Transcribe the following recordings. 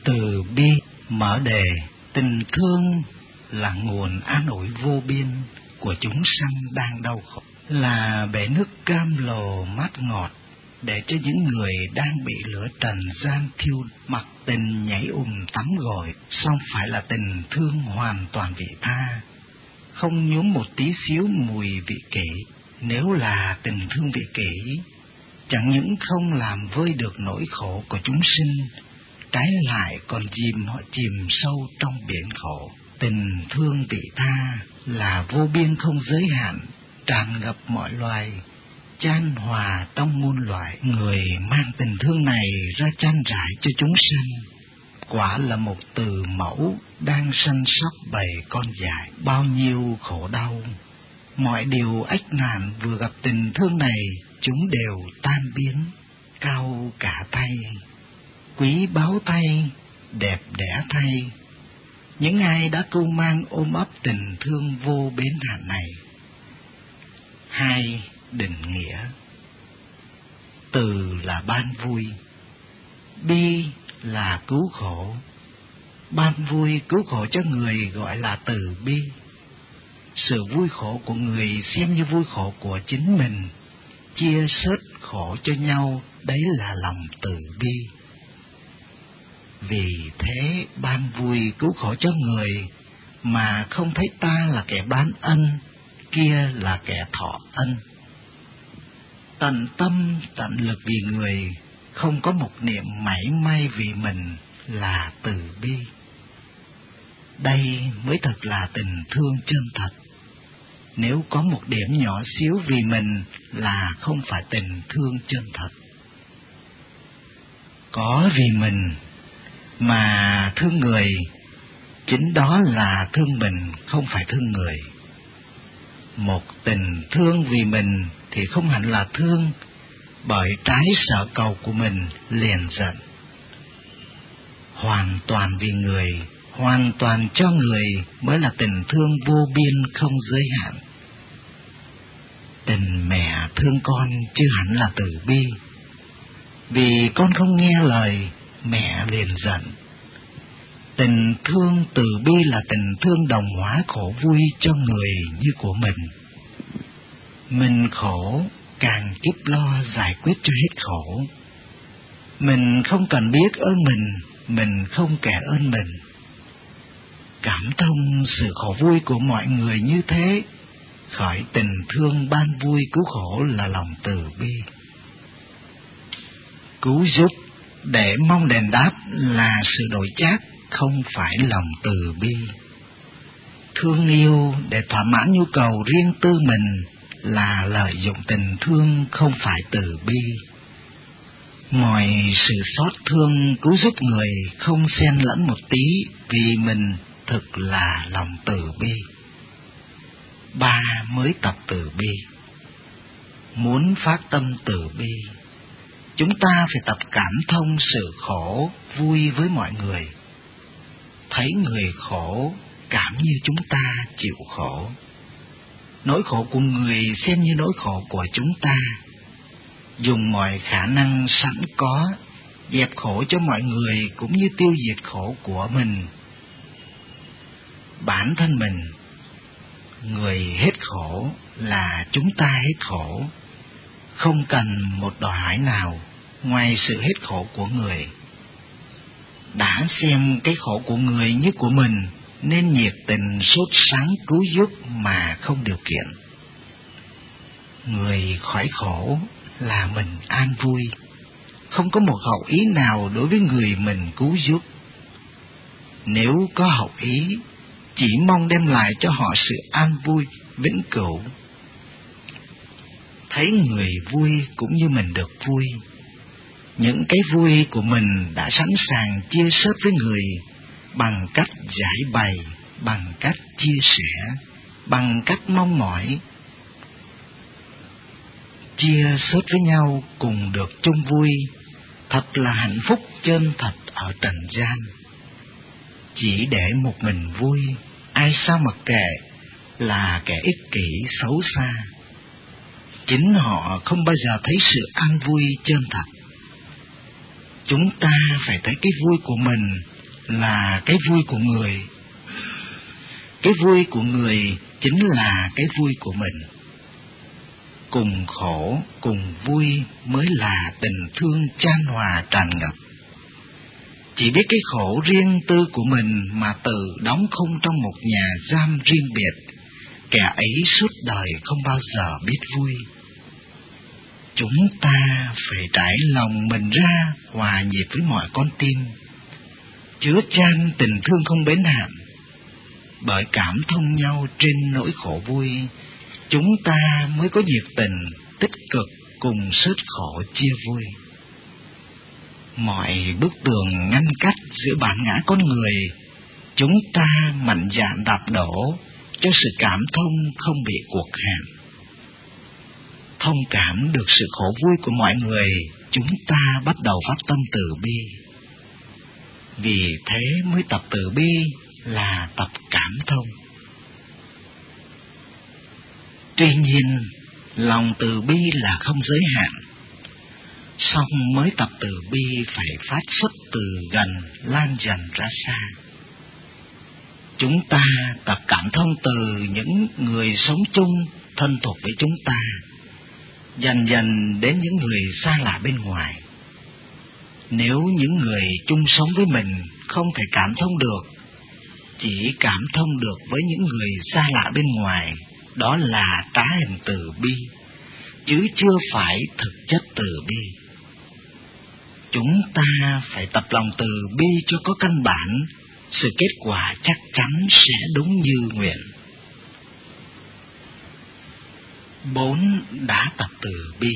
Từ bi mở đề: tình thương là nguồn an ủi vô biên của chúng sanh đang đau khổ, là bể nước cam lồ mát ngọt để cho những người đang bị lửa trần gian thiêu. Mặc tình nhảy tắm gội, song phải là tình thương hoàn toàn vị tha, không nhuốm một tí xíu mùi vị kỷ. Nếu là tình thương vị kỷ, chẳng những không làm vơi được nỗi khổ của chúng sinh, trái lại còn dìm họ chìm sâu trong biển khổ. Tình thương vị tha là vô biên không giới hạn, tràn ngập mọi loài, chan hòa trong muôn loài. Người mang tình thương này ra chan rải cho chúng sanh, quả là một từ mẫu đang săn sóc bầy con dại bao nhiêu khổ đau. Mọi điều ách nạn vừa gặp tình thương này, chúng đều tan biến, cao cả thay, quý báu thay, đẹp đẽ thay. Những ai đã cưu mang ôm ấp tình thương vô bến hạn này. 2. Định nghĩa. Từ là ban vui, bi là cứu khổ. Ban vui cứu khổ cho người gọi là từ bi. Sự vui khổ của người xem như vui khổ của chính mình, chia sớt khổ cho nhau, đấy là lòng từ bi. Vì thế ban vui cứu khổ cho người mà không thấy ta là kẻ bán ân, kia là kẻ thọ ân. Tận tâm tận lực vì người, không có một niệm mảy may vì mình là từ bi. Đây mới thật là tình thương chân thật. Nếu có một điểm nhỏ xíu vì mình là không phải tình thương chân thật. Có vì mình mà thương người, chính đó là thương mình, không phải thương người. Một tình thương vì mình thì không hẳn là thương, bởi trái sở cầu của mình liền giận. Hoàn toàn vì người, hoàn toàn cho người mới là tình thương vô biên không giới hạn. Tình mẹ thương con chứ hẳn là từ bi. Vì con không nghe lời, mẹ liền giận. Tình thương từ bi là tình thương đồng hóa khổ vui cho người như của mình. Mình khổ, càng kiếp lo giải quyết cho hết khổ. Mình không cần biết ơn mình không kẻ ơn mình. Cảm thông sự khổ vui của mọi người như thế, khỏi tình thương ban vui cứu khổ là lòng từ bi. Cứu giúp để mong đền đáp là sự đổi chác, không phải lòng từ bi. Thương yêu để thỏa mãn nhu cầu riêng tư mình là lợi dụng tình thương, không phải từ bi. Mọi sự xót thương cứu giúp người không xen lẫn một tí vì mình, thực là lòng từ bi. 3. Mới tập từ bi. Muốn phát tâm từ bi, chúng ta phải tập cảm thông sự khổ vui với mọi người. Thấy người khổ, cảm như chúng ta chịu khổ. Nỗi khổ của người xem như nỗi khổ của chúng ta. Dùng mọi khả năng sẵn có, dẹp khổ cho mọi người cũng như tiêu diệt khổ của mình. Bản thân mình, người hết khổ là chúng ta hết khổ. Không cần một đòi hỏi nào ngoài sự hết khổ của người. Đã xem cái khổ của người như của mình, nên nhiệt tình sốt sắng cứu giúp mà không điều kiện. Người khỏi khổ là mình an vui, không có một hậu ý nào đối với người mình cứu giúp. Nếu có hậu ý, chỉ mong đem lại cho họ sự an vui vĩnh cửu. Thấy người vui cũng như mình được vui. Những cái vui của mình đã sẵn sàng chia sớt với người bằng cách giải bày, bằng cách chia sẻ, bằng cách mong mỏi. Chia sớt với nhau cùng được chung vui, thật là hạnh phúc chân thật ở trần gian. Chỉ để một mình vui, ai sao mặc kệ, là kẻ ích kỷ xấu xa. Chính họ không bao giờ thấy sự an vui chân thật. Chúng ta phải thấy cái vui của mình là cái vui của người. Cái vui của người chính là cái vui của mình. Cùng khổ, cùng vui mới là tình thương chan hòa tràn ngập. Chỉ biết cái khổ riêng tư của mình mà tự đóng khung trong một nhà giam riêng biệt, kẻ ấy suốt đời không bao giờ biết vui. Chúng ta phải trải lòng mình ra, hòa nhịp với mọi con tim, chứa chan tình thương không bến hạn. Bởi cảm thông nhau trên nỗi khổ vui, chúng ta mới có nhiệt tình, tích cực cùng sớt khổ chia vui. Mọi bức tường ngăn cách giữa bản ngã con người, chúng ta mạnh dạn đạp đổ cho sự cảm thông không bị cuộc hạn. Thông cảm được sự khổ vui của mọi người, chúng ta bắt đầu phát tâm từ bi. Vì thế mới tập từ bi là tập cảm thông. Tuy nhiên, lòng từ bi là không giới hạn. Song mới tập từ bi phải phát xuất từ gần lan dần ra xa. Chúng ta tập cảm thông từ những người sống chung thân thuộc với chúng ta, dần dần đến những người xa lạ bên ngoài. Nếu những người chung sống với mình không thể cảm thông được, chỉ cảm thông được với những người xa lạ bên ngoài, đó là trá hình từ bi, chứ chưa phải thực chất từ bi. Chúng ta phải tập lòng từ bi cho có căn bản, sự kết quả chắc chắn sẽ đúng như nguyện. 4. Đã tập từ bi.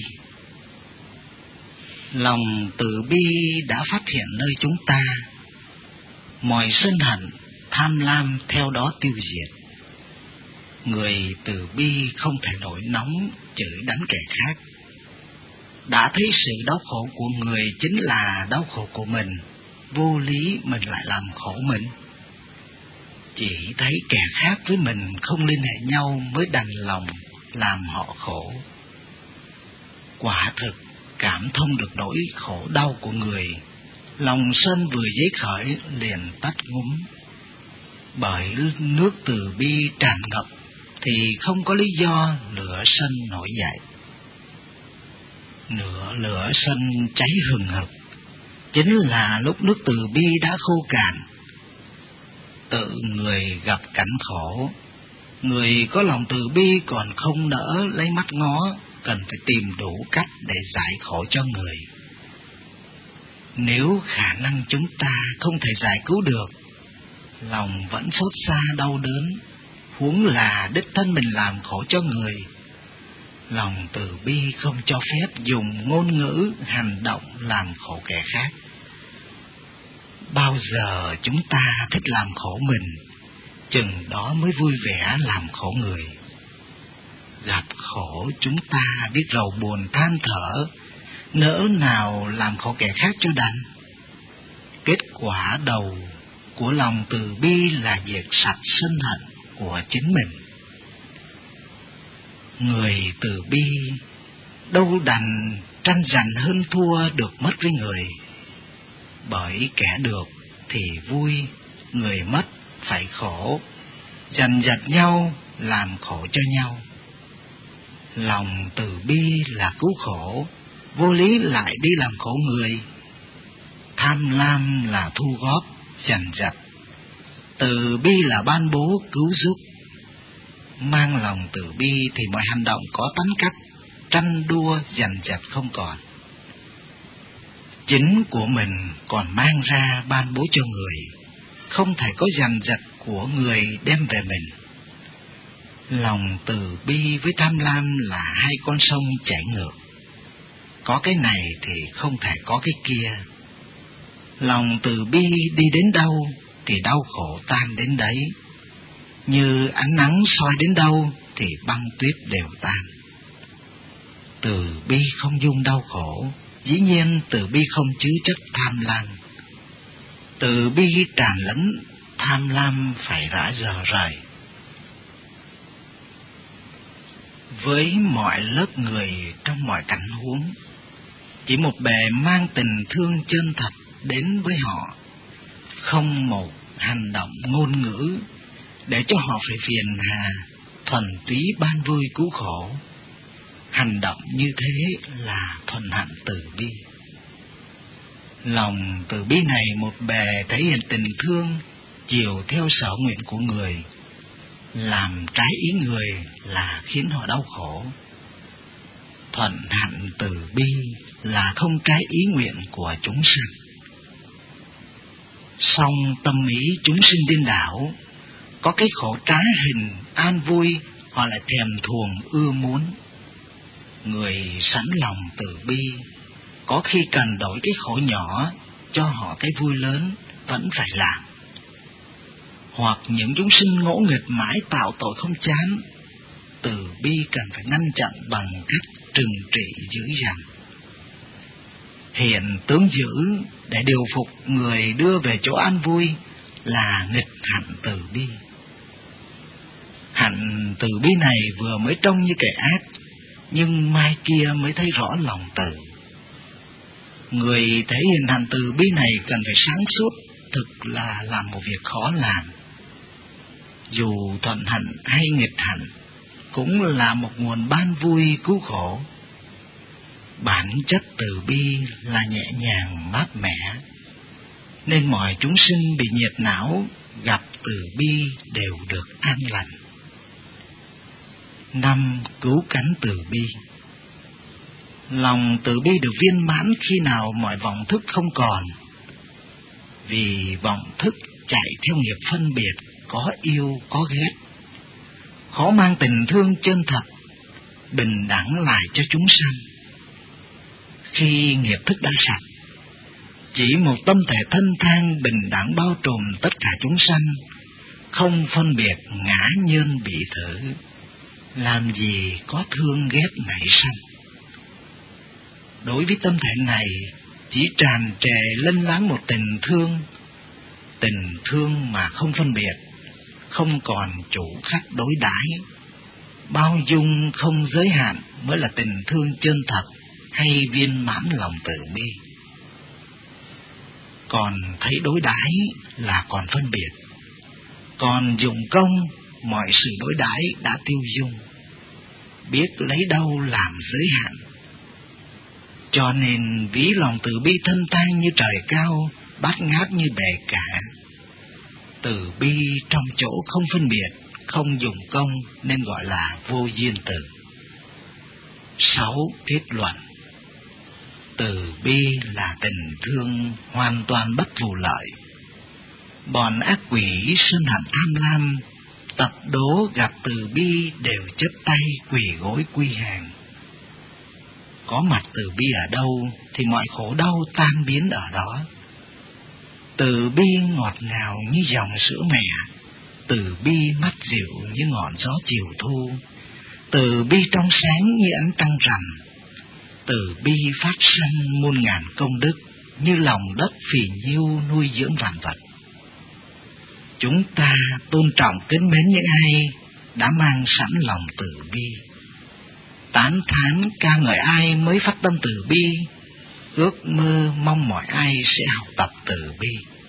Lòng từ bi đã phát hiện nơi chúng ta, mọi sân hận, tham lam theo đó tiêu diệt. Người từ bi không thể nổi nóng chửi đánh kẻ khác. Đã thấy sự đau khổ của người chính là đau khổ của mình, vô lý mình lại làm khổ mình. Chỉ thấy kẻ khác với mình không liên hệ nhau mới đành lòng làm họ khổ. Quả thực cảm thông được nỗi khổ đau của người, lòng sân vừa dấy khởi liền tắt ngúm. Bởi nước từ bi tràn ngập thì không có lý do lửa sân nổi dậy. Lửa sân cháy hừng hực chính là lúc nước từ bi đã khô cạn. Tự người gặp cảnh khổ, người có lòng từ bi còn không nỡ lấy mắt ngó, cần phải tìm đủ cách để giải khổ cho người. Nếu khả năng chúng ta không thể giải cứu được, lòng vẫn xót xa đau đớn, huống là đích thân mình làm khổ cho người. Lòng từ bi không cho phép dùng ngôn ngữ, hành động làm khổ kẻ khác. Bao giờ chúng ta thích làm khổ mình, chừng đó mới vui vẻ làm khổ người. Gặp khổ chúng ta biết rầu buồn than thở, nỡ nào làm khổ kẻ khác cho đành. Kết quả đầu của lòng từ bi là diệt sạch sân hận của chính mình. Người từ bi đâu đành tranh giành hơn thua được mất với người. Bởi kẻ được thì vui, người mất phải khổ, giành giật nhau làm khổ cho nhau. Lòng từ bi là cứu khổ, vô lý lại đi làm khổ người. Tham lam là thu góp, giành giật. Từ bi là ban bố cứu giúp. Mang lòng từ bi thì mọi hành động có tánh cách, tranh đua giành giật không còn. Chính của mình còn mang ra ban bố cho người, không thể có giành giật của người đem về mình. Lòng từ bi với tham lam là hai con sông chảy ngược, có cái này thì không thể có cái kia. Lòng từ bi đi đến đâu thì đau khổ tan đến đấy, như ánh nắng soi đến đâu thì băng tuyết đều tan. Từ bi không dung đau khổ, dĩ nhiên từ bi không chứa chất tham lam. Từ bi tràn lẫn, tham lam phải rã rời rời. Với mọi lớp người trong mọi cảnh huống, chỉ một bề mang tình thương chân thật đến với họ, không một hành động ngôn ngữ để cho họ phải phiền hà, thuần túy ban vui cứu khổ. Hành động như thế là thuần hạnh từ bi. Lòng từ bi này một bề thể hiện tình thương, chiều theo sở nguyện của người, làm trái ý người là khiến họ đau khổ. Thuần hạnh từ bi là không trái ý nguyện của chúng sanh. Song tâm ý chúng sinh điên đảo, có cái khổ trá hình an vui, họ lại thèm thuồng ưa muốn. Người sẵn lòng từ bi, có khi cần đổi cái khổ nhỏ cho họ cái vui lớn vẫn phải làm. Hoặc những chúng sinh ngỗ nghịch mãi tạo tội không chán, từ bi cần phải ngăn chặn bằng cách trừng trị dữ dằn. Hiện tướng dữ để điều phục người đưa về chỗ an vui là nghịch hạnh từ bi. Hạnh từ bi này vừa mới trông như kẻ ác, nhưng mai kia mới thấy rõ lòng từ. Người thể hiện hạnh từ bi này cần phải sáng suốt, thực là làm một việc khó làm. Dù thuận hạnh hay nghịch hạnh, cũng là một nguồn ban vui cứu khổ. Bản chất từ bi là nhẹ nhàng mát mẻ, nên mọi chúng sinh bị nhiệt não gặp từ bi đều được an lành. 5. Cứu cánh từ bi. Lòng từ bi được viên mãn khi nào mọi vọng thức không còn. Vì vọng thức chạy theo nghiệp phân biệt, có yêu có ghét, khó mang tình thương chân thật, bình đẳng lại cho chúng sanh. Khi nghiệp thức đã sạch, chỉ một tâm thể thân thang bình đẳng bao trùm tất cả chúng sanh, không phân biệt ngã nhân bị thử, làm gì có thương ghét nảy sanh. Đối với tâm thể này, chỉ tràn trề lênh láng một tình thương mà không phân biệt, không còn chủ khách đối đãi, bao dung không giới hạn mới là tình thương chân thật hay viên mãn lòng từ bi. Còn thấy đối đãi là còn phân biệt, còn dụng công mọi sự đối đãi đã tiêu dung, biết lấy đâu làm giới hạn. Cho nên ví lòng từ bi thân thang như trời cao, bát ngát như bể cả. Từ bi trong chỗ không phân biệt, không dụng công nên gọi là vô duyên từ. 6. Kết luận. Từ bi là tình thương hoàn toàn bất vụ lợi. Bọn ác quỷ sân hận tham lam, tập đố gặp từ bi đều chấp tay quỳ gối quy hàng. Có mặt từ bi ở đâu thì mọi khổ đau tan biến ở đó. Từ bi ngọt ngào như dòng sữa mẹ, từ bi mát dịu như ngọn gió chiều thu, từ bi trong sáng như ánh trăng rằm, từ bi phát sanh muôn ngàn công đức, như lòng đất phì nhiêu nuôi dưỡng vạn vật. Chúng ta tôn trọng kính mến những ai đã mang sẵn lòng từ bi, tán thán ca ngợi ai mới phát tâm từ bi, ước mơ mong mọi ai sẽ học tập từ bi.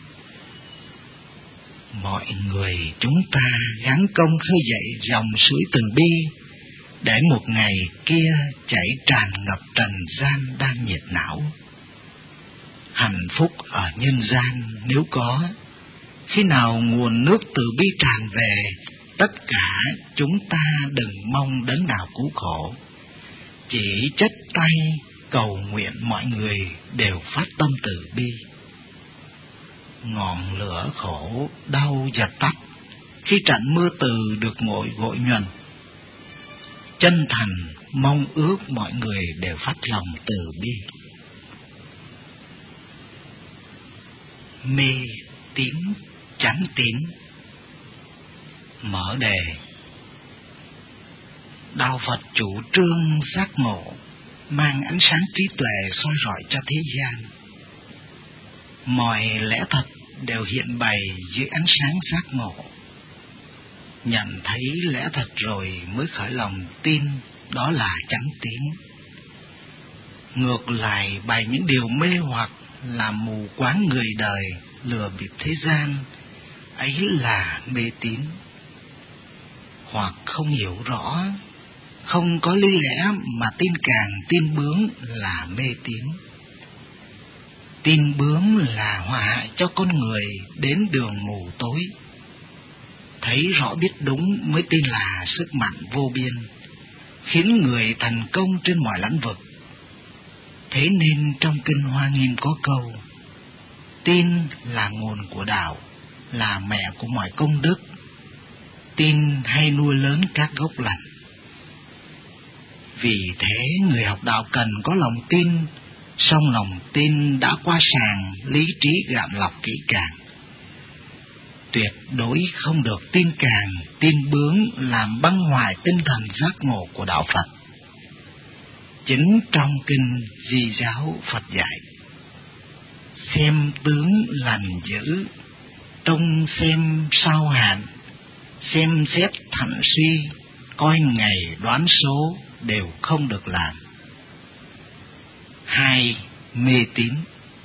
Mọi người chúng ta gắng công khơi dậy dòng suối từ bi, để một ngày kia chảy tràn ngập trần gian đang nhiệt não. Hạnh phúc ở nhân gian nếu có, khi nào nguồn nước từ bi tràn về, tất cả chúng ta đừng mong đấng nào cứu khổ, chỉ chắp tay cầu nguyện mọi người đều phát tâm từ bi. Ngọn lửa khổ đau dập tắt khi trận mưa từ được gội nhuần. Chân thành mong ước mọi người đều phát lòng từ bi. Mê tín chánh tín. Mở đề. Đạo Phật chủ trương giác ngộ, mang ánh sáng trí tuệ soi rọi cho thế gian. Mọi lẽ thật đều hiện bày dưới ánh sáng giác ngộ. Nhận thấy lẽ thật rồi mới khởi lòng tin, đó là chánh tín. Ngược lại bày những điều mê hoặc làm mù quáng người đời lừa bịp thế gian, ấy là mê tín. Hoặc không hiểu rõ, không có lý lẽ mà tin càng tin bướng là mê tín. Tin bướng là họa hại cho con người đến đường mù tối. Thấy rõ biết đúng mới tin là sức mạnh vô biên, khiến người thành công trên mọi lĩnh vực. Thế nên trong Kinh Hoa Nghiêm có câu: tin là nguồn của đạo, là mẹ của mọi công đức. Tin hay nuôi lớn các gốc lành. Vì thế người học đạo cần có lòng tin, song lòng tin đã qua sàng lý trí gạn lọc kỹ càng. Tuyệt đối không được tin càng, tin bướng làm băng hoại tinh thần giác ngộ của đạo Phật. Chính trong Kinh Di Giáo Phật dạy: xem tướng lành dữ, trông xem sao hạn, xem xét thận suy, coi ngày đoán số đều không được làm. 2. Mê tín.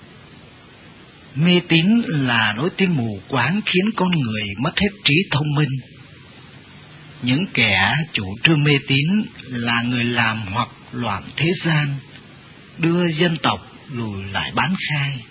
Mê tín là lối tin mù quáng khiến con người mất hết trí thông minh. Những kẻ chủ trương mê tín là người làm hoặc loạn thế gian, đưa dân tộc lùi lại bán khai.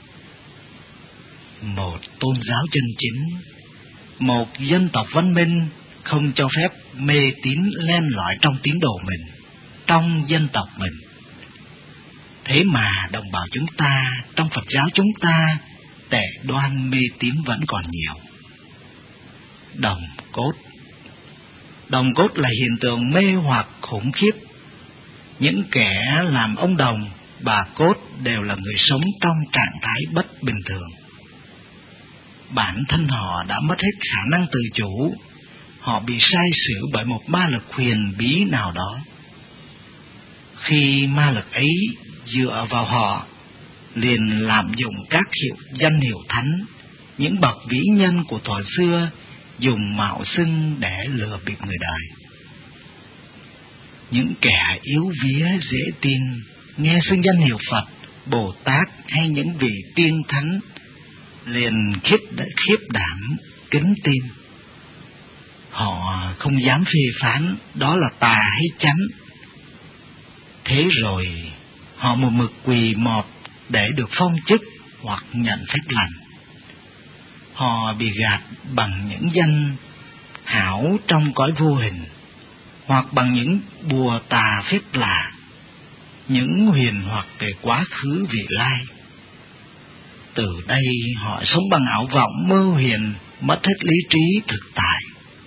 Một tôn giáo chân chính, một dân tộc văn minh không cho phép mê tín len lỏi trong tín đồ mình, trong dân tộc mình. Thế mà đồng bào chúng ta, trong Phật giáo chúng ta, tệ đoan mê tín vẫn còn nhiều. Đồng cốt. Đồng cốt là hiện tượng mê hoặc khủng khiếp. Những kẻ làm ông đồng, bà cốt đều là người sống trong trạng thái bất bình thường. Bản thân họ đã mất hết khả năng tự chủ, họ bị sai sử bởi một ma lực huyền bí nào đó. Khi ma lực ấy dựa vào họ, liền lạm dụng các danh hiệu thánh, những bậc vĩ nhân của thuở xưa, dùng mạo xưng để lừa bịp người đời. Những kẻ yếu vía dễ tin, nghe xưng danh hiệu Phật, Bồ Tát hay những vị tiên thánh, liền khiếp đảm, kính tin. Họ không dám phê phán đó là tà hay chánh. Thế rồi họ một mực quỳ mọp để được phong chức hoặc nhận phép lành. Họ bị gạt bằng những danh hảo trong cõi vô hình, hoặc bằng những bùa tà phép lạ, những huyền hoặc về quá khứ vị lai. Từ đây họ sống bằng ảo vọng mơ huyền, mất hết lý trí thực tại.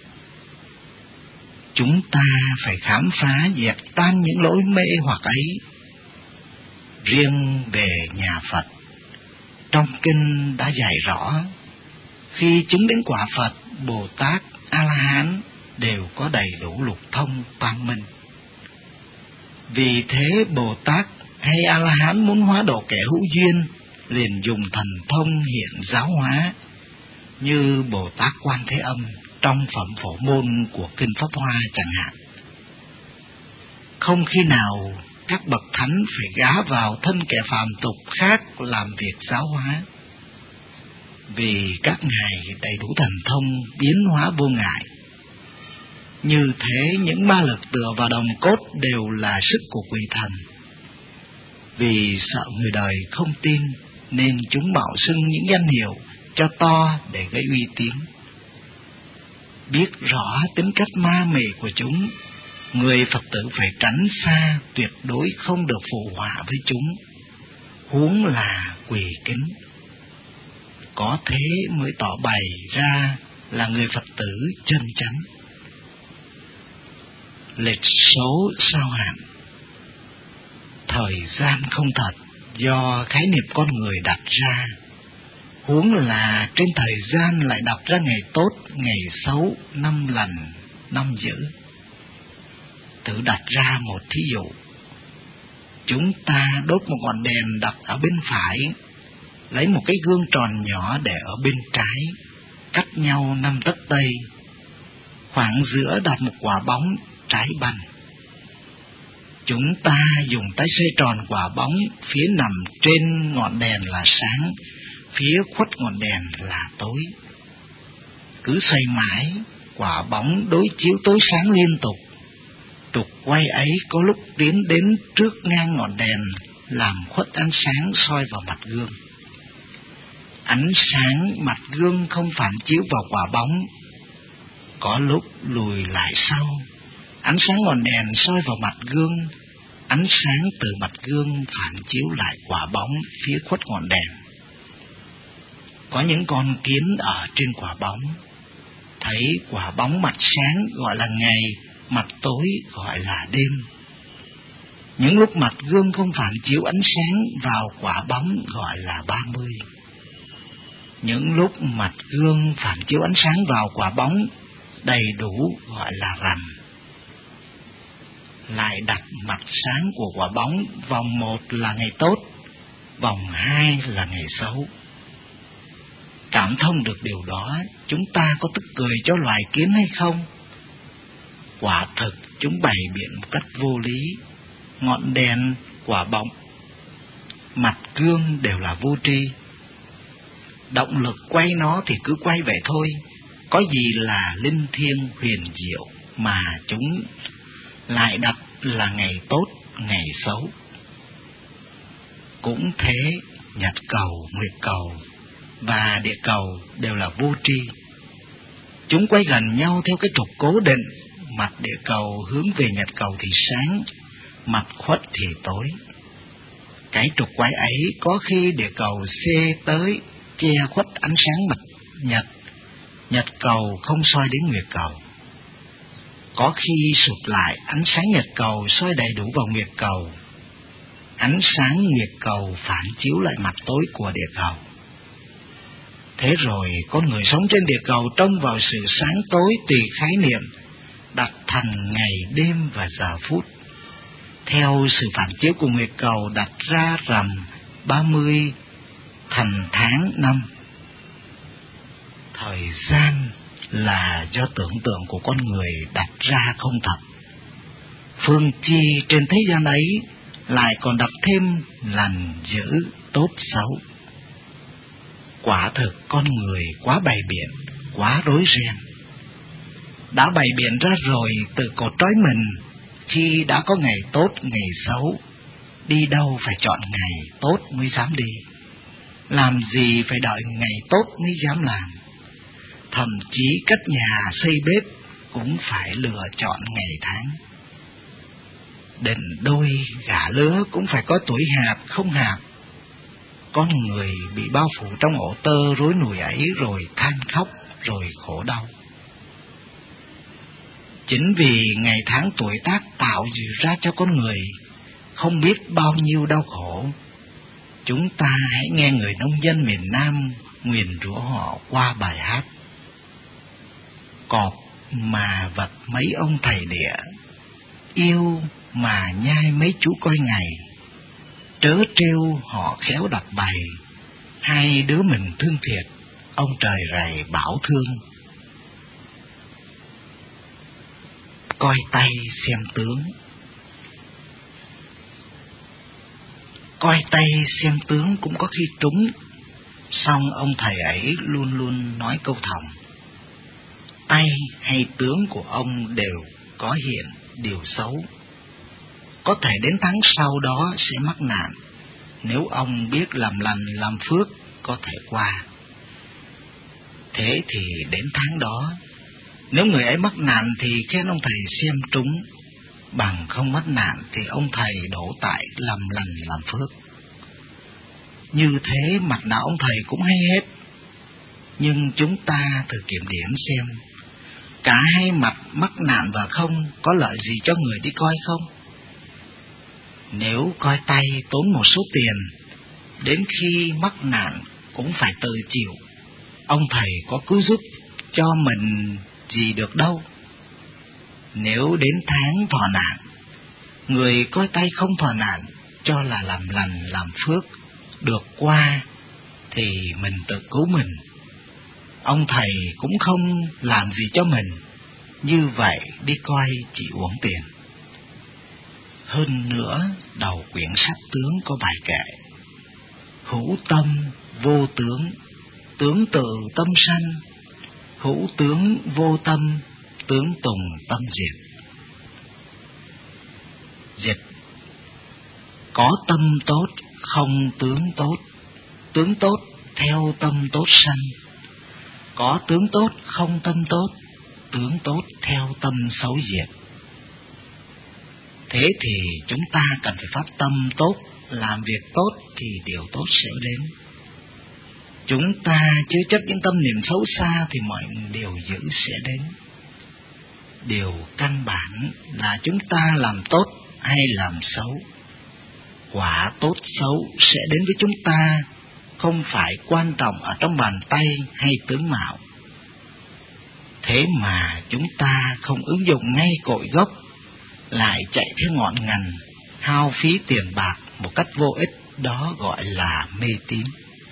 Chúng ta phải khám phá dẹp tan những lối mê hoặc ấy. Riêng về nhà Phật, trong Kinh đã dạy rõ, khi chứng đến quả Phật, Bồ Tát, A-la-hán đều có đầy đủ lục thông quang minh. Vì thế Bồ Tát hay A-la-hán muốn hóa độ kẻ hữu duyên, liền dùng thần thông hiện giáo hóa, như Bồ Tát Quan Thế Âm trong phẩm Phổ Môn của Kinh Pháp Hoa chẳng hạn. Không khi nào các bậc thánh phải gá vào thân kẻ phàm tục khác làm việc giáo hóa, vì các ngài đầy đủ thần thông biến hóa vô ngại. Như thế những ma lực tựa vào đồng cốt đều là sức của quỷ thần. Vì sợ người đời không tin nên chúng mạo xưng những danh hiệu cho to để gây uy tín. Biết rõ tính cách ma mị của chúng, người Phật tử phải tránh xa, tuyệt đối không được phụ họa với chúng, huống là quỳ kính. Có thế mới tỏ bày ra là người Phật tử chân chánh. Lịch số sao hạn. Thời gian không thật do khái niệm con người đặt ra, huống là trên thời gian lại đặt ra ngày tốt, ngày xấu, năm lành, năm dữ. Tự đặt ra một thí dụ. Chúng ta đốt một ngọn đèn đặt ở bên phải, lấy một cái gương tròn nhỏ để ở bên trái, cách nhau 5 tấc tây. Khoảng giữa đặt một quả bóng trái banh. Chúng ta dùng tay xoay tròn quả bóng, phía nằm trên ngọn đèn là sáng, phía khuất ngọn đèn là tối. Cứ xoay mãi, quả bóng đối chiếu tối sáng liên tục. Trục quay ấy có lúc tiến đến trước ngang ngọn đèn, làm khuất ánh sáng soi vào mặt gương. Ánh sáng mặt gương không phản chiếu vào quả bóng, có lúc lùi lại sau. Ánh sáng ngọn đèn soi vào mặt gương, ánh sáng từ mặt gương phản chiếu lại quả bóng phía khuất ngọn đèn. Có những con kiến ở trên quả bóng, thấy quả bóng mặt sáng gọi là ngày, mặt tối gọi là đêm. Những lúc mặt gương không phản chiếu ánh sáng vào quả bóng gọi là 30. Những lúc mặt gương phản chiếu ánh sáng vào quả bóng đầy đủ gọi là rằm. Lại đặt mặt sáng của quả bóng, vòng 1 là ngày tốt, vòng 2 là ngày xấu. Cảm thông được điều đó, chúng ta có tức cười cho loài kiến hay không? Quả thực chúng bày biện một cách vô lý. Ngọn đèn, quả bóng, mặt gương đều là vô tri. Động lực quay nó thì cứ quay vậy thôi, có gì là linh thiêng huyền diệu mà chúng lại đặt là ngày tốt, ngày xấu. Cũng thế, nhật cầu, nguyệt cầu và địa cầu đều là vô tri. Chúng quay gần nhau theo cái trục cố định, mặt địa cầu hướng về nhật cầu thì sáng, mặt khuất thì tối. Cái trục quay ấy có khi địa cầu xê tới che khuất ánh sáng mặt nhật, nhật cầu không soi đến nguyệt cầu. Có khi sụt lại, ánh sáng nhật cầu soi đầy đủ vào nguyệt cầu, ánh sáng nguyệt cầu phản chiếu lại mặt tối của địa cầu. Thế rồi con người sống trên địa cầu trông vào sự sáng tối tùy khái niệm, đặt thành ngày đêm và giờ phút. Theo sự phản chiếu của nguyệt cầu đặt ra rằm 30 thành tháng năm. Thời gian là do tưởng tượng của con người đặt ra không thật. Phương chi trên thế gian ấy lại còn đặt thêm lành dữ tốt xấu. Quả thực con người quá bày biện, quá rối ren. Đã bày biện ra rồi tự cột trói mình. Khi đã có ngày tốt, ngày xấu, đi đâu phải chọn ngày tốt mới dám đi. Làm gì phải đợi ngày tốt mới dám làm. Thậm chí cất nhà xây bếp cũng phải lựa chọn ngày tháng. Định đôi gả lứa cũng phải có tuổi hạp không hạp. Con người bị bao phủ trong ổ tơ rối nùi ấy rồi than khóc rồi khổ đau. Chính vì ngày tháng tuổi tác tạo ra cho con người không biết bao nhiêu đau khổ. Chúng ta hãy nghe người nông dân miền Nam nguyền rủa họ qua bài hát: cọp mà vật mấy ông thầy địa, yêu mà nhai mấy chú coi ngày, trớ trêu họ khéo đặt bày, hai đứa mình thương thiệt, ông trời rày bảo thương. Coi tay xem tướng. Coi tay xem tướng cũng có khi trúng, song ông thầy ấy luôn luôn nói câu thòng: tay hay tướng của ông đều có hiện điều xấu, có thể đến tháng sau đó sẽ mắc nạn. Nếu ông biết làm lành làm phước có thể qua. Thế thì đến tháng đó, nếu người ấy mắc nạn thì khen ông thầy xem trúng, bằng không mắc nạn thì ông thầy đổ tại làm lành làm phước. Như thế mặt nào ông thầy cũng hay hết. Nhưng chúng ta thử kiểm điểm xem, cả hai mặt mắc nạn và không có lợi gì cho người đi coi không? Nếu coi tay tốn một số tiền, đến khi mắc nạn cũng phải tự chịu, ông thầy có cứu giúp cho mình gì được đâu. Nếu đến tháng thọ nạn, người coi tay không thọ nạn cho là làm lành làm phước được qua thì mình tự cứu mình, ông thầy cũng không làm gì cho mình. Như vậy đi coi chỉ uổng tiền. Hơn nữa, đầu quyển sách tướng có bài kệ: hữu tâm vô tướng, tướng tự tâm sanh, hữu tướng vô tâm, tướng tùng tâm diệt. Dịch: có tâm tốt không tướng tốt, tướng tốt theo tâm tốt sanh. Có tướng tốt không tâm tốt, tướng tốt theo tâm xấu diệt. Thế thì chúng ta cần phải phát tâm tốt, làm việc tốt thì điều tốt sẽ đến. Chúng ta chứa chấp những tâm niệm xấu xa thì mọi điều dữ sẽ đến. Điều căn bản là chúng ta làm tốt hay làm xấu. Quả tốt xấu sẽ đến với chúng ta, không phải quan trọng ở trong bàn tay hay tướng mạo. Thế mà chúng ta không ứng dụng ngay cội gốc, lại chạy theo ngọn ngành, hao phí tiền bạc một cách vô ích, đó gọi là mê tín.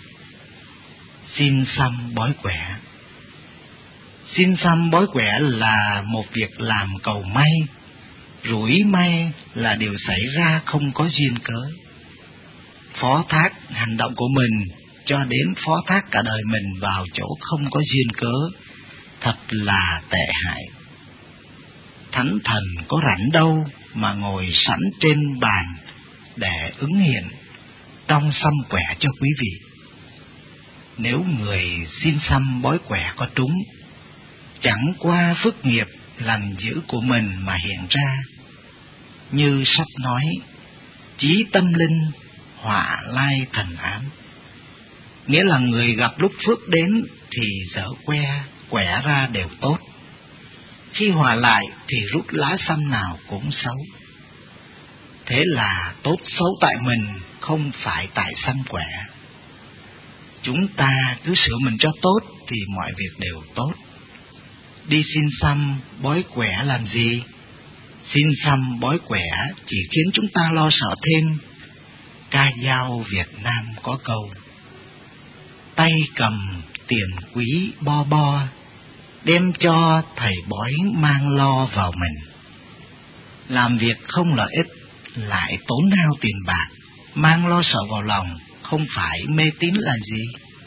Xin xăm bói quẻ. Xin xăm bói quẻ là một việc làm cầu may, rủi may là điều xảy ra không có duyên cớ. Phó thác hành động của mình cho đến phó thác cả đời mình vào chỗ không có duyên cớ, thật là tệ hại. Thánh thần có rảnh đâu mà ngồi sẵn trên bàn để ứng hiện trong xăm quẻ cho quý vị. Nếu người xin xăm bói quẻ có trúng, chẳng qua phước nghiệp lành dữ của mình mà hiện ra. Như sách nói, chí tâm linh, họa lai thần ám. Nghĩa là người gặp lúc phước đến thì dở quẻ ra đều tốt. Khi hòa lại thì rút lá xăm nào cũng xấu. Thế là tốt xấu tại mình, không phải tại xăm quẻ. Chúng ta cứ sửa mình cho tốt thì mọi việc đều tốt. Đi xin xăm bói quẻ làm gì? Xin xăm bói quẻ chỉ khiến chúng ta lo sợ thêm. Ca dao Việt Nam có câu: tay cầm tiền quý bo bo, đem cho thầy bói mang lo vào mình. Làm việc không lợi ích, lại tốn hao tiền bạc, mang lo sợ vào lòng, không phải mê tín là gì?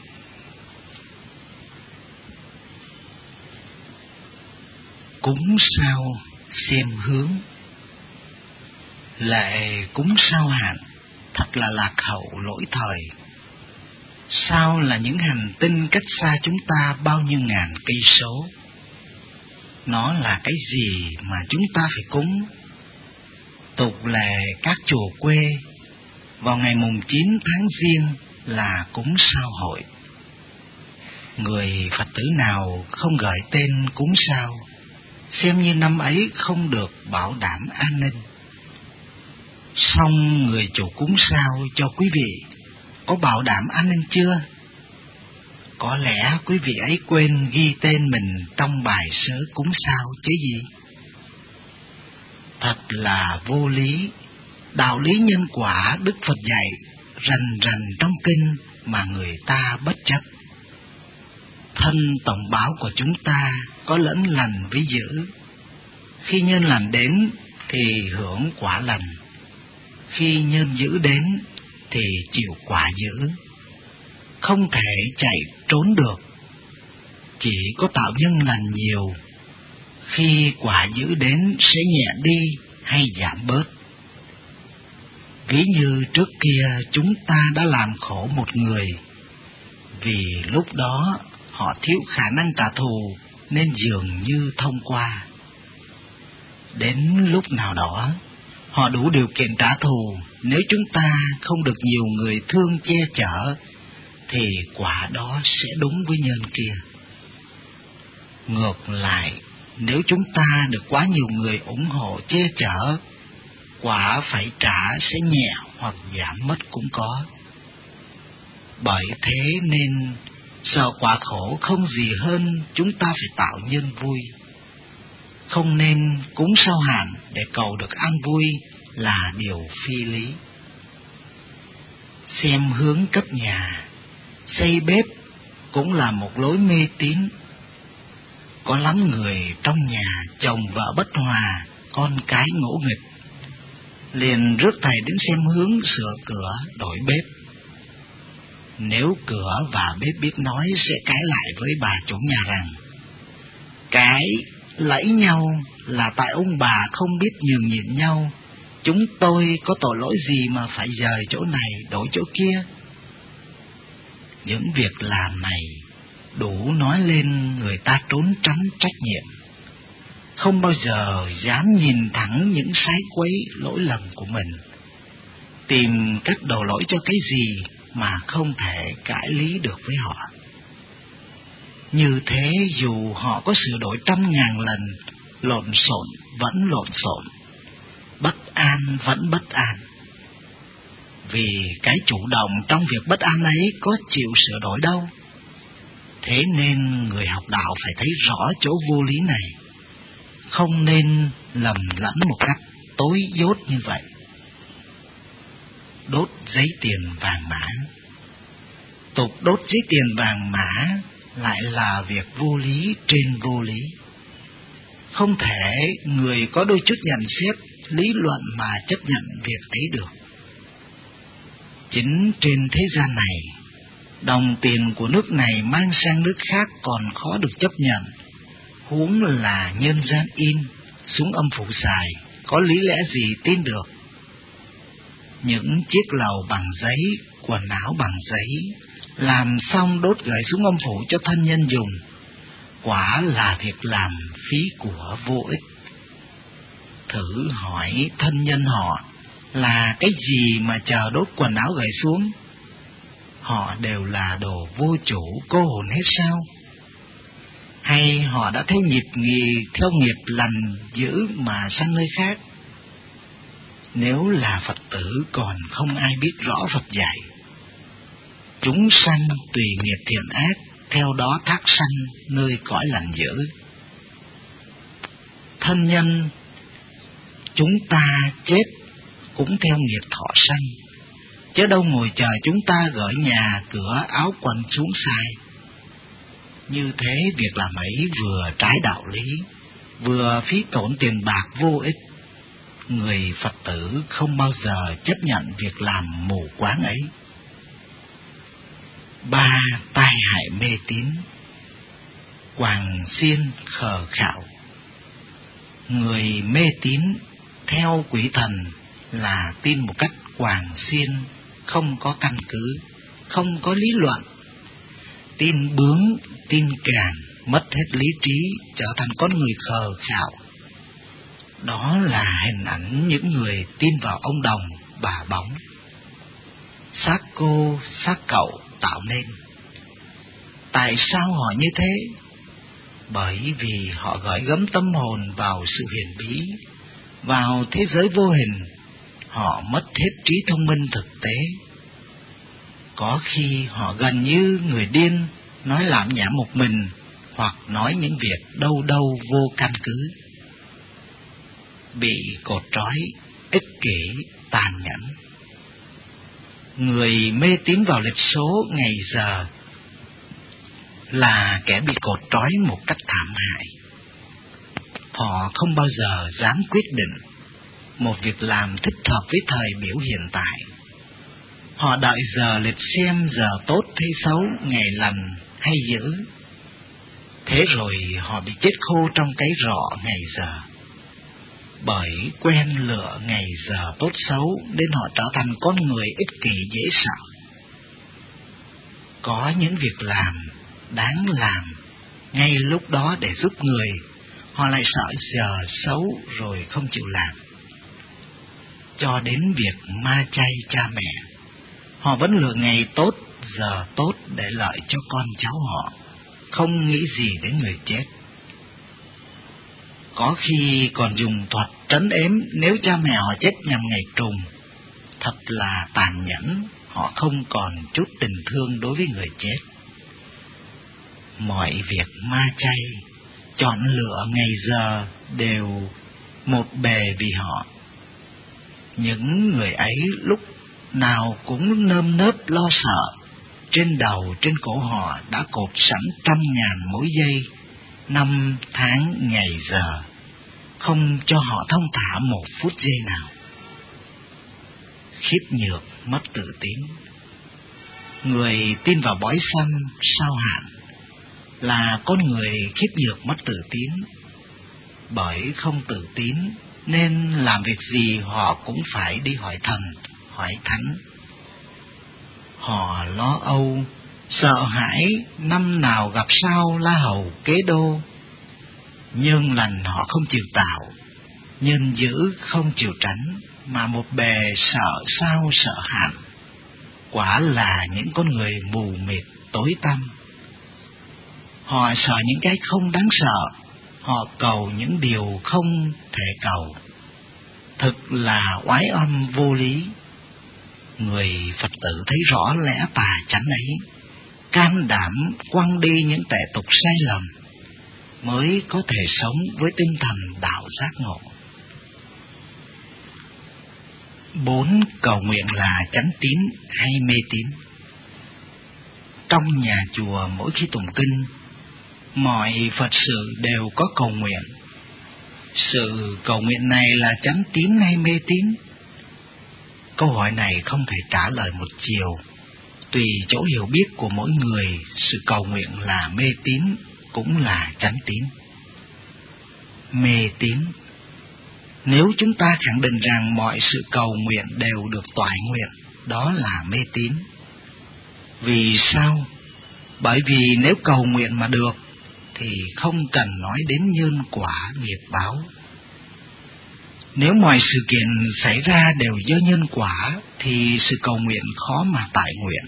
Cúng sao xem hướng. Lệ cúng sao hạn, thật là lạc hậu lỗi thời. Sao là những hành tinh cách xa chúng ta bao nhiêu ngàn cây số. Nó là cái gì mà chúng ta phải cúng? Tục lệ các chùa quê, vào ngày mùng 9 tháng Giêng là cúng sao hội. Người Phật tử nào không gửi tên cúng sao, xem như năm ấy không được bảo đảm an ninh. Song người chủ cúng sao cho quý vị có bảo đảm an ninh chưa? Có lẽ quý vị ấy quên ghi tên mình trong bài sớ cúng sao chứ gì? Thật là vô lý. Đạo lý nhân quả Đức Phật dạy rành rành trong kinh mà người ta bất chấp. Thân tổng báo của chúng ta có lẫn lành với dữ. Khi nhân lành đến thì hưởng quả lành, khi nhân dữ đến thì chịu quả dữ. Không thể chạy trốn được. Chỉ có tạo nhân lành nhiều, khi quả dữ đến sẽ nhẹ đi hay giảm bớt. Ví như trước kia chúng ta đã làm khổ một người, vì lúc đó họ thiếu khả năng trả thù nên dường như thông qua. Đến lúc nào đó họ đủ điều kiện trả thù, nếu chúng ta không được nhiều người thương che chở thì quả đó sẽ đúng với nhân kia. Ngược lại, nếu chúng ta được quá nhiều người ủng hộ che chở, quả phải trả sẽ nhẹ hoặc giảm mất cũng có. Bởi thế nên sợ quả khổ không gì hơn chúng ta phải tạo nhân vui. Không nên cúng sao hạn để cầu được an vui là điều phi lý. Xem hướng cất nhà, xây bếp cũng là một lối mê tín. Có lắm người trong nhà chồng vợ bất hòa, con cái ngỗ nghịch, liền rước thầy đến xem hướng sửa cửa đổi bếp. Nếu cửa và bếp biết nói sẽ cãi lại với bà chủ nhà rằng cái lẫy nhau là tại ông bà không biết nhường nhịn nhau. Chúng tôi có tội lỗi gì mà phải dời chỗ này đổi chỗ kia? Những việc làm này đủ nói lên người ta trốn tránh trách nhiệm, không bao giờ dám nhìn thẳng những sái quấy lỗi lầm của mình, tìm cách đổ lỗi cho cái gì mà không thể cãi lý được với họ. Như thế dù họ có sửa đổi 100.000 lần, lộn xộn vẫn lộn xộn, bất an vẫn bất an. Vì cái chủ động trong việc bất an ấy có chịu sửa đổi đâu. Thế nên người học đạo phải thấy rõ chỗ vô lý này, không nên lầm lẫn một cách tối dốt như vậy. Đốt giấy tiền vàng mã. Tục đốt giấy tiền vàng mã lại là việc vô lý trên vô lý. Không thể người có đôi chút nhận xét lý luận mà chấp nhận việc ấy được. Chính trên thế gian này, đồng tiền của nước này mang sang nước khác còn khó được chấp nhận, huống là nhân gian in, súng âm phủ xài, có lý lẽ gì tin được. Những chiếc lầu bằng giấy, quần áo bằng giấy, làm xong đốt gửi súng âm phủ cho thân nhân dùng, quả là việc làm phí của vô ích. Thử hỏi thân nhân họ là cái gì mà chờ đốt quần áo gửi xuống? Họ đều là đồ vô chủ, cô hồn hết sao? Hay họ đã theo theo nghiệp lành dữ mà sang nơi khác? Nếu là Phật tử còn không ai biết rõ Phật dạy. Chúng sanh tùy nghiệp thiện ác, theo đó thác sanh nơi cõi lành dữ. Thân nhân chúng ta chết cũng theo nghiệp thọ sanh, chứ đâu ngồi chờ chúng ta gửi nhà cửa áo quần xuống xài. Như thế việc làm ấy vừa trái đạo lý, vừa phí tổn tiền bạc vô ích. Người Phật tử không bao giờ chấp nhận việc làm mù quáng ấy. 3. Tai hại mê tín. Quàng xiên khờ khạo. Người mê tín theo quỷ thần là tin một cách quàng xiên, không có căn cứ, không có lý luận. Tin bướng, tin càn, mất hết lý trí, trở thành con người khờ khạo. Đó là hình ảnh những người tin vào ông đồng, bà bóng. Xác cô, xác cậu tạo nên. Tại sao họ như thế? Bởi vì họ gửi gắm tâm hồn vào sự huyền bí, vào thế giới vô hình. Họ mất hết trí thông minh thực tế. Có khi họ gần như người điên, nói lảm nhảm một mình, hoặc nói những việc đâu đâu vô căn cứ. Bị cột trói, ích kỷ, tàn nhẫn. Người mê tín vào lịch số, ngày giờ là kẻ bị cột trói một cách thảm hại. Họ không bao giờ dám quyết định một việc làm thích hợp với thời biểu hiện tại. Họ đợi giờ lịch xem giờ tốt hay xấu, ngày lành hay dữ. Thế rồi họ bị chết khô trong cái rọ ngày giờ. Bởi quen lựa ngày giờ tốt xấu nên họ trở thành con người ích kỷ dễ sợ. Có những việc làm đáng làm ngay lúc đó để giúp người, họ lại sợ giờ xấu rồi không chịu làm. Cho đến việc ma chay cha mẹ, họ vẫn lựa ngày tốt, giờ tốt để lợi cho con cháu họ, không nghĩ gì đến người chết. Có khi còn dùng thuật trấn ếm nếu cha mẹ họ chết nhằm ngày trùng. Thật là tàn nhẫn, họ không còn chút tình thương đối với người chết. Mọi việc ma chay, chọn lựa ngày giờ đều một bề vì họ. Những người ấy lúc nào cũng nơm nớp lo sợ. Trên đầu, trên cổ họ đã cột sẵn 100.000 mối dây, năm, tháng, ngày, giờ, không cho họ thông thả một phút giây nào. Khiếp nhược, mất tự tín. Người tin vào bói xăm, sao hạn là con người khiếp nhược mất tự tín. Bởi không tự tín nên làm việc gì họ cũng phải đi hỏi thần, hỏi thánh. Họ lo âu, sợ hãi năm nào gặp sao la hầu kế đô. Nhưng lành họ không chịu tạo, nhân dữ không chịu tránh, mà một bề sợ sao sợ hạn. Quả là những con người mù mịt tối tăm. Họ sợ những cái không đáng sợ, họ cầu những điều không thể cầu. Thực là oái oăm vô lý. Người Phật tử thấy rõ lẽ tà chánh ấy, can đảm quăng đi những tệ tục sai lầm, mới có thể sống với tinh thần đạo giác ngộ. 4. Cầu nguyện là chánh tín hay mê tín? Trong nhà chùa mỗi khi tụng kinh, mọi Phật sự đều có cầu nguyện. Sự cầu nguyện này là chánh tín hay mê tín? Câu hỏi này không thể trả lời một chiều. Tùy chỗ hiểu biết của mỗi người, sự cầu nguyện là mê tín cũng là chánh tín. Mê tín. Nếu chúng ta khẳng định rằng mọi sự cầu nguyện đều được toại nguyện, đó là mê tín. Vì sao? Bởi vì nếu cầu nguyện mà được thì không cần nói đến nhân quả nghiệp báo. Nếu mọi sự kiện xảy ra đều do nhân quả thì sự cầu nguyện khó mà tại nguyện.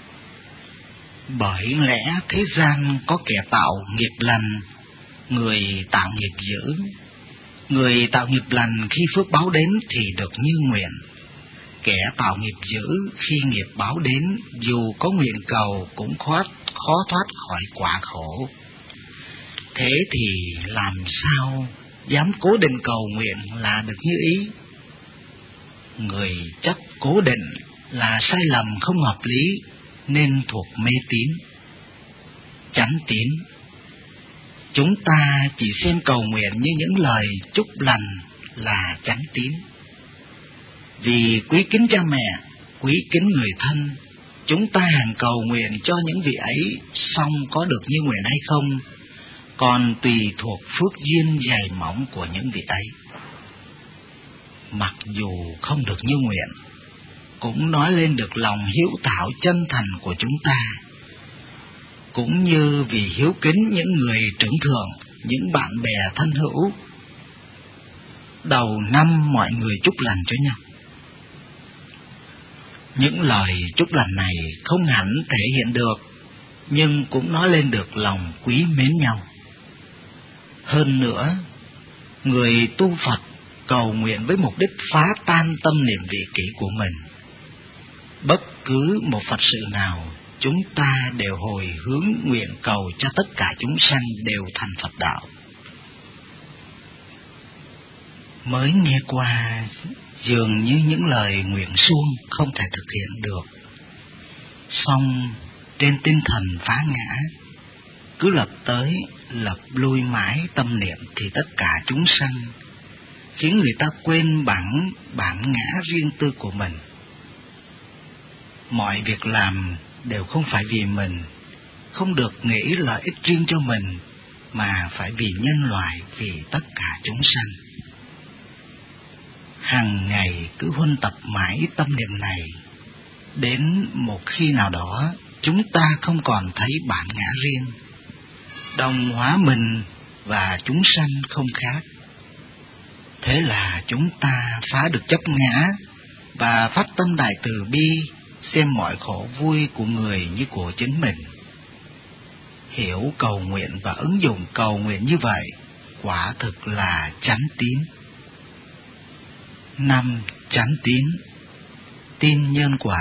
Bởi lẽ thế gian có kẻ tạo nghiệp lành, người tạo nghiệp dữ. Người tạo nghiệp lành khi phước báo đến thì được như nguyện. Kẻ tạo nghiệp dữ khi nghiệp báo đến, dù có nguyện cầu cũng khó thoát khỏi quả khổ. Thế thì làm sao dám cố định cầu nguyện là được như ý? Người chấp cố định là sai lầm không hợp lý, nên thuộc mê tín. Chánh tín. Chúng ta chỉ xem cầu nguyện như những lời chúc lành là chánh tín. Vì quý kính cha mẹ, quý kính người thân, chúng ta hàng cầu nguyện cho những vị ấy, xong có được như nguyện hay không, còn tùy thuộc phước duyên dày mỏng của những vị ấy. Mặc dù không được như nguyện, cũng nói lên được lòng hiếu thảo chân thành của chúng ta. Cũng như vì hiếu kính những người trưởng thượng, những bạn bè thân hữu, đầu năm mọi người chúc lành cho nhau. Những lời chúc lành này không hẳn thể hiện được, nhưng cũng nói lên được lòng quý mến nhau. Hơn nữa, người tu Phật cầu nguyện với mục đích phá tan tâm niệm vị kỷ của mình. Bất cứ một Phật sự nào, chúng ta đều hồi hướng nguyện cầu cho tất cả chúng sanh đều thành Phật đạo. Mới nghe qua dường như những lời nguyện suông không thể thực hiện được, song trên tinh thần phá ngã, cứ lập tới lập lui mãi tâm niệm thì tất cả chúng sanh, khiến người ta quên bản ngã riêng tư của mình. Mọi việc làm đều không phải vì mình, không được nghĩ lợi ích riêng cho mình, mà phải vì nhân loại, vì tất cả chúng sanh. Hằng ngày cứ huân tập mãi tâm niệm này, đến một khi nào đó chúng ta không còn thấy bản ngã riêng, đồng hóa mình và chúng sanh không khác. Thế là chúng ta phá được chấp ngã và phát tâm đại từ bi, xem mọi khổ vui của người như của chính mình. Hiểu cầu nguyện và ứng dụng cầu nguyện như vậy, quả thực là chánh tín. 5. Chánh tín. Tin nhân quả.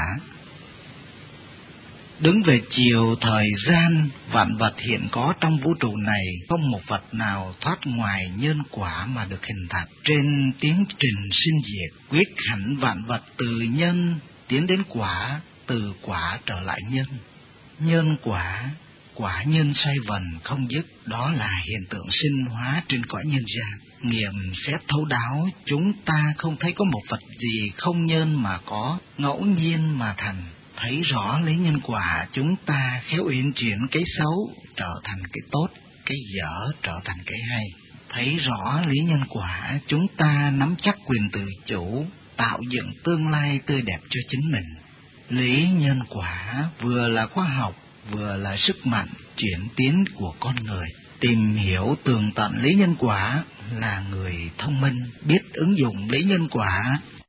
Đứng về chiều thời gian, vạn vật hiện có trong vũ trụ này, không một vật nào thoát ngoài nhân quả mà được hình thành. Trên tiến trình sinh diệt, quyết hẳn vạn vật từ nhân tiến đến quả, từ quả trở lại nhân. Nhân quả, quả nhân xoay vần không dứt, đó là hiện tượng sinh hóa trên cõi nhân gian. Nghiệm xét thấu đáo, chúng ta không thấy có một vật gì không nhân mà có, ngẫu nhiên mà thành. Thấy rõ lý nhân quả, chúng ta khéo uyển chuyển cái xấu trở thành cái tốt, cái dở trở thành cái hay. Thấy rõ lý nhân quả, chúng ta nắm chắc quyền tự chủ, tạo dựng tương lai tươi đẹp cho chính mình. Lý nhân quả vừa là khoa học, vừa là sức mạnh chuyển tiến của con người. Tìm hiểu tường tận lý nhân quả là người thông minh, biết ứng dụng lý nhân quả